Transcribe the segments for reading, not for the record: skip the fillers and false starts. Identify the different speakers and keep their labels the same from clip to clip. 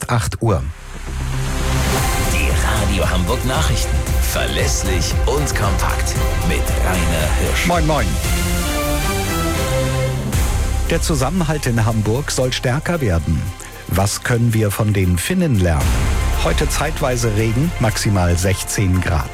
Speaker 1: 8 Uhr.
Speaker 2: Die Radio Hamburg Nachrichten. Verlässlich und kompakt. Mit Rainer Hirsch.
Speaker 1: Moin, moin. Der Zusammenhalt in Hamburg soll stärker werden. Was können wir von den Finnen lernen? Heute zeitweise Regen, maximal 16 Grad.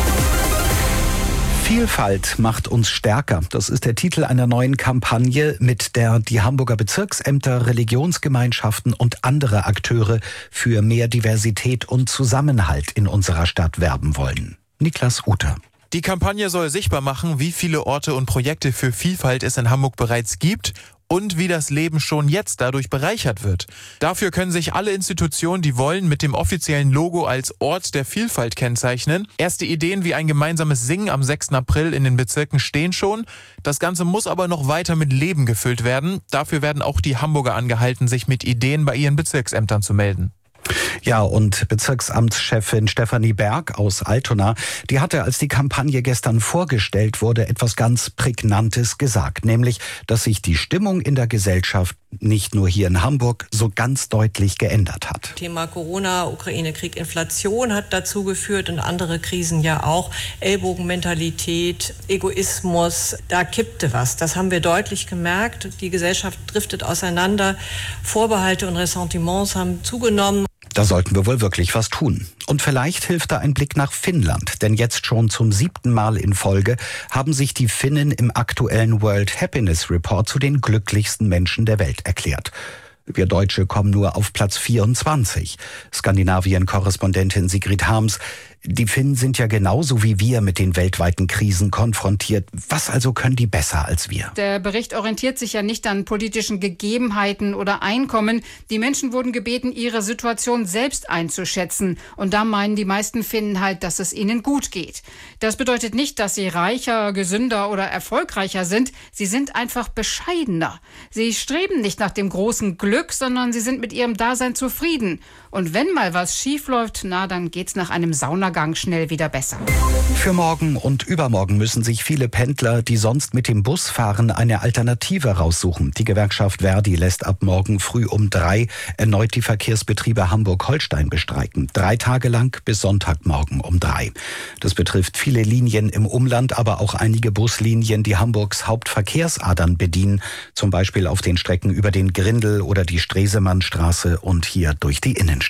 Speaker 1: Vielfalt macht uns stärker. Das ist der Titel einer neuen Kampagne, mit der die Hamburger Bezirksämter, Religionsgemeinschaften und andere Akteure für mehr Diversität und Zusammenhalt in unserer Stadt werben wollen. Niklas Uter.
Speaker 3: Die Kampagne soll sichtbar machen, wie viele Orte und Projekte für Vielfalt es in Hamburg bereits gibt und wie das Leben schon jetzt dadurch bereichert wird. Dafür können sich alle Institutionen, die wollen, mit dem offiziellen Logo als Ort der Vielfalt kennzeichnen. Erste Ideen wie ein gemeinsames Singen am 6. April in den Bezirken stehen schon. Das Ganze muss aber noch weiter mit Leben gefüllt werden. Dafür werden auch die Hamburger angehalten, sich mit Ideen bei ihren Bezirksämtern zu melden.
Speaker 1: Ja, und Bezirksamtschefin Stefanie Berg aus Altona, die hatte, als die Kampagne gestern vorgestellt wurde, etwas ganz Prägnantes gesagt, nämlich, dass sich die Stimmung in der Gesellschaft nicht nur hier in Hamburg so ganz deutlich geändert hat.
Speaker 4: Thema Corona, Ukraine-Krieg, Inflation hat dazu geführt und andere Krisen ja auch. Ellbogenmentalität, Egoismus, da kippte was. Das haben wir deutlich gemerkt. Die Gesellschaft driftet auseinander. Vorbehalte und Ressentiments haben zugenommen.
Speaker 1: Da sollten wir wohl wirklich was tun. Und vielleicht hilft da ein Blick nach Finnland, denn jetzt schon zum 7. Mal in Folge haben sich die Finnen im aktuellen World Happiness Report zu den glücklichsten Menschen der Welt erklärt. Wir Deutsche kommen nur auf Platz 24. Skandinavien-Korrespondentin Sigrid Harms. Die Finnen sind ja genauso wie wir mit den weltweiten Krisen konfrontiert. Was also können die besser als wir?
Speaker 5: Der Bericht orientiert sich ja nicht an politischen Gegebenheiten oder Einkommen. Die Menschen wurden gebeten, ihre Situation selbst einzuschätzen. Und da meinen die meisten Finnen halt, dass es ihnen gut geht. Das bedeutet nicht, dass sie reicher, gesünder oder erfolgreicher sind. Sie sind einfach bescheidener. Sie streben nicht nach dem großen Glück, sondern sie sind mit ihrem Dasein zufrieden. Und wenn mal was schief läuft, dann geht's nach einem Saunagang schnell wieder besser.
Speaker 1: Für morgen und übermorgen müssen sich viele Pendler, die sonst mit dem Bus fahren, eine Alternative raussuchen. Die Gewerkschaft Verdi lässt ab morgen früh um 3 erneut die Verkehrsbetriebe Hamburg-Holstein bestreiken. 3 Tage lang bis Sonntagmorgen um 3. Das betrifft viele Linien im Umland, aber auch einige Buslinien, die Hamburgs Hauptverkehrsadern bedienen. Zum Beispiel auf den Strecken über den Grindel oder die Stresemannstraße und hier durch die Innenstadt.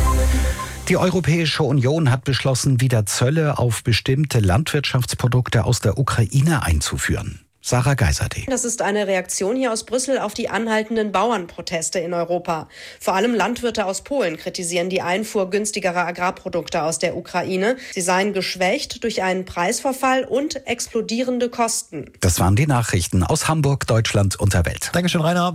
Speaker 1: Die Europäische Union hat beschlossen, wieder Zölle auf bestimmte Landwirtschaftsprodukte aus der Ukraine einzuführen. Sarah Geiserde.
Speaker 6: Das ist eine Reaktion hier aus Brüssel auf die anhaltenden Bauernproteste in Europa. Vor allem Landwirte aus Polen kritisieren die Einfuhr günstigerer Agrarprodukte aus der Ukraine. Sie seien geschwächt durch einen Preisverfall und explodierende Kosten.
Speaker 1: Das waren die Nachrichten aus Hamburg, Deutschland und der Welt.
Speaker 7: Dankeschön, Rainer.